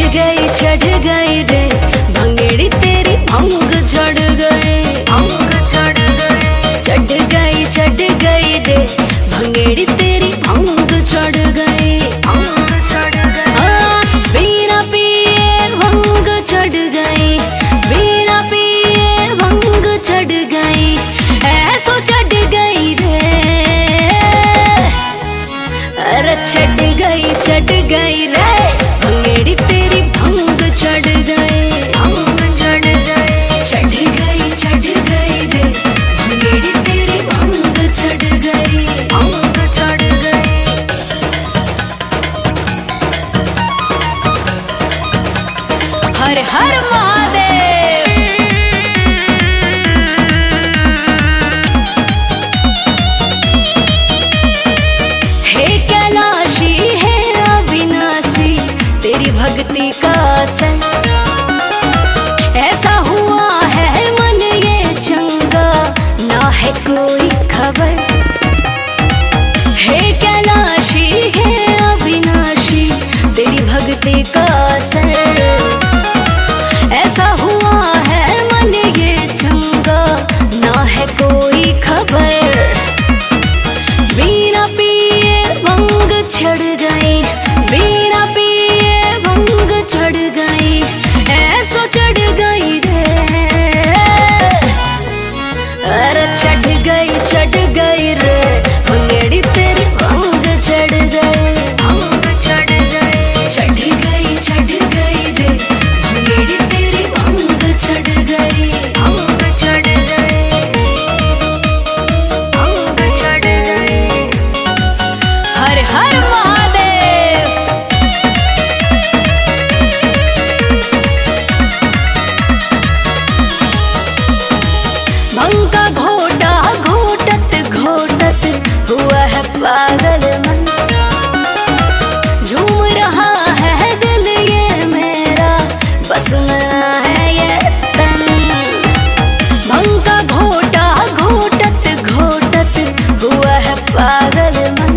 चढ़ गई रे भंगेड़ी तेरी भंग चढ़ गई, चढ़ गई रे भंगेड़ी तेरी भंग चढ़ गई। बिना पिए भंग चढ़ गई, बिना पिए भंग चढ़ गई, ऐसो चढ़ गई रे। अरे चढ़ गई रे भंगेड़ी तेरी भंग चढ़ गई, चढ़ गई रे भंगेड़ी तेरी भंग चढ़ गई। हर हर महादेव। हे कैलाशी है अविनाशी तेरी भक्ति का असर, ऐसा हुआ है मन ये चंगा ना है कोई खबर। हे कैलाशी है अविनाशी तेरी भक्ति का असर, ऐसा हुआ है मन ये चंगा ना है कोई खबर। बिना पिए भंग चढ़ गई, बिना पिए भंग चढ़ गई, ऐसो चढ़ गई रे। अरे चढ़ गई रे भंगेड़ी तेरी भंग चढ़ गई, चढ़ गई रे भंगेड़ी तेरी भंग चढ़ गई। हर हर महादेव। भंग का घोटा घोटत घोटत हुआ है पागल मन, झूम रहा है दिल ये मेरा बस में है ये तन। भंग का घोटा घोटत घोटत हुआ है पागल मन,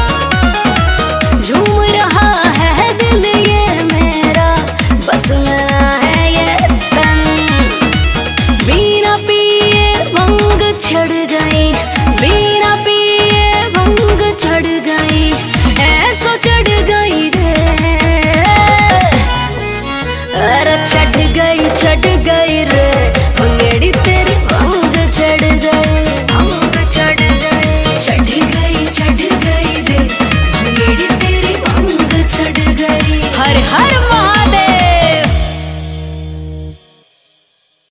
झूम रहा है दिल ये मेरा बस में है ये तन। बिना पिए भंग चढ़ गई, बिना पिए भंग चढ़ गई, ऐसो चढ़ गई रे। अरे चढ़ गई